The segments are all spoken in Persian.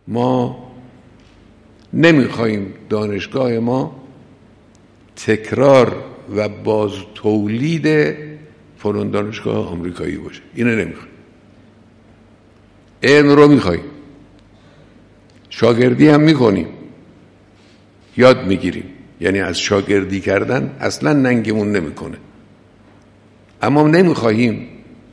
ما نمیخوایم دانشگاه ما تکرار و باز تولید فلان دانشگاه آمریکایی باشه. اینو نمیخوایم. علم رو میخوایم، شاگردی هم میکنیم، یاد میگیریم، یعنی از شاگردی کردن اصلا ننگمون نمیکنه. اما نمیخواهیم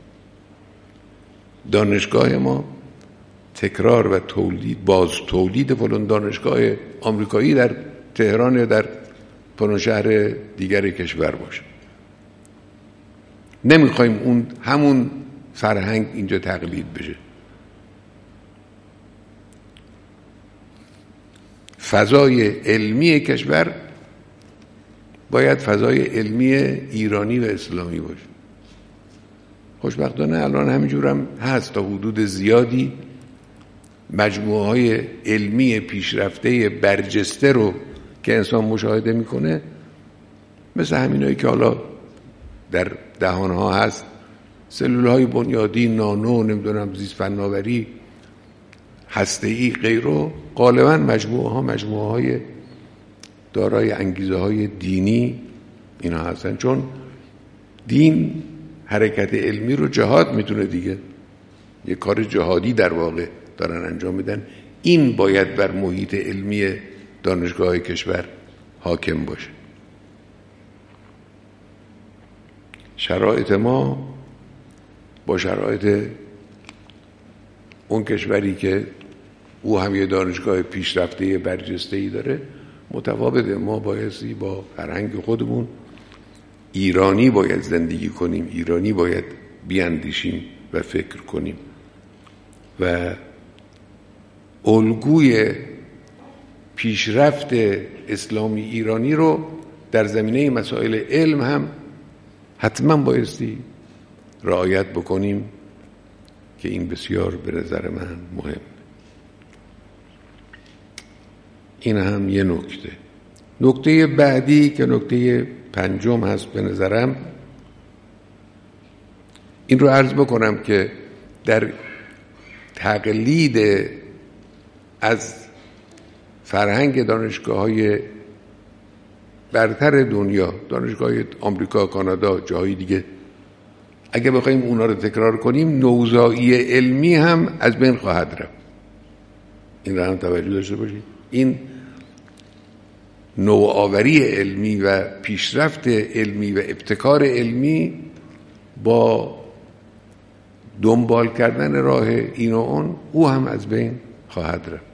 دانشگاه ما تکرار و باز تولید فلان دانشگاه آمریکایی در تهران یا در فلان شهر دیگر کشور باشه. نمیخوایم اون همون فرهنگ اینجا تقلید بشه. فضای علمی کشور باید فضای علمی ایرانی و اسلامی باشه. خوشبختانه الان همینجور هم هست. تا حدود زیادی مجموعه های علمی پیشرفته برجسته رو که انسان مشاهده میکنه، مثل همینایی که حالا در دهانها هست، سلول های بنیادی، نانو، نمیدونم زیست فناوری، هسته‌ای، غیره، غالبا مجموعه های دارای انگیزه های دینی اینا هستن. چون دین حرکت علمی رو جهاد میتونه دیگه، یه کار جهادی در واقع دارن انجام میدن. این باید بر محیط علمی دانشگاه کشور حاکم باشه. شرایط ما با شرایط اون کشوری که او هم یه دانشگاه پیشرفته برجسته‌ای داره متفاوته. ما بایستی با فرهنگ خودمون ایرانی باید زندگی کنیم، ایرانی باید بیاندیشیم و فکر کنیم و الگوی پیشرفت اسلامی ایرانی رو در زمینه مسائل علم هم حتما بایستی رعایت بکنیم که این بسیار به نظر من مهم. این هم یه نکته بعدی که نکته پنجم هست به نظرم، این رو عرض بکنم که در تقلید از فرهنگ دانشگاه‌های برتر دنیا، دانشگاه آمریکا، کانادا، جاهای دیگه، اگه بخوایم اونا رو تکرار کنیم، نوزایی علمی هم از بین خواهد رفت. این رو هم توجه داشته باشید. این نوآوری علمی و پیشرفت علمی و ابتکار علمی با دنبال کردن راه این و اون، او هم از بین خواهد رفت.